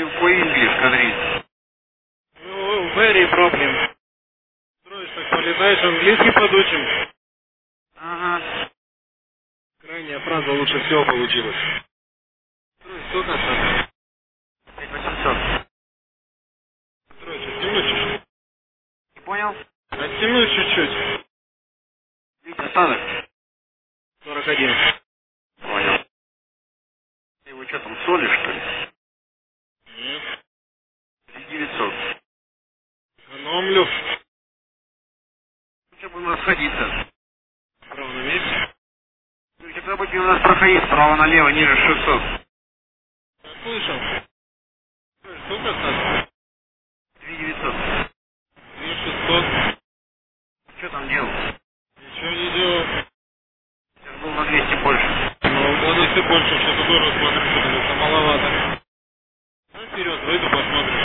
по English, Кадрин. Ну, very problem. Строишь, так полетаешь, английский подучим. Ага. Крайняя фраза лучше всего получилась. Строй, сколько осталось? 5800. Строй, оттяну чуть-чуть. Не понял? Оттяну чуть-чуть. Ведь остаток. 41. Понял. Ты его что там, солишь, что ли? Нет. 3900. Экономлю. Что будем расходиться? Право на месте. Ну, когда будем у нас проходить справа налево, ниже 600. Я слышал. Строй, сколько осталось? 3900. 2600. Что там делал? Ничего не делал. Сейчас был на 200 больше. Ну, на 200 больше, что-то тоже смотрю, что это маловато. Ну, вперед, выйду, посмотрим.